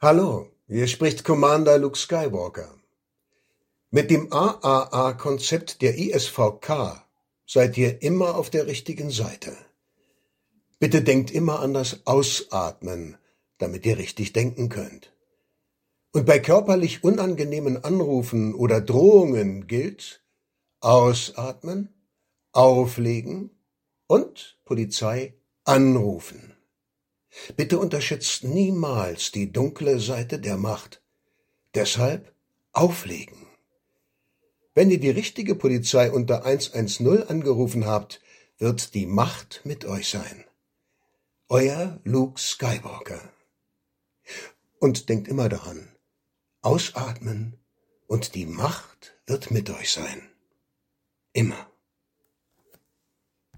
Hallo, hier spricht Commander Luke Skywalker. Mit dem AAA-Konzept der ISVK seid ihr immer auf der richtigen Seite. Bitte denkt immer an das Ausatmen, damit ihr richtig denken könnt. Und bei körperlich unangenehmen Anrufen oder Drohungen gilt: Ausatmen, auflegen und Polizei anrufen. Bitte unterschätzt niemals die dunkle Seite der Macht. Deshalb auflegen. Wenn ihr die richtige Polizei unter 110 angerufen habt, wird die Macht mit euch sein. Euer Luke Skywalker. Und denkt immer daran: Ausatmen und die Macht wird mit euch sein. Immer.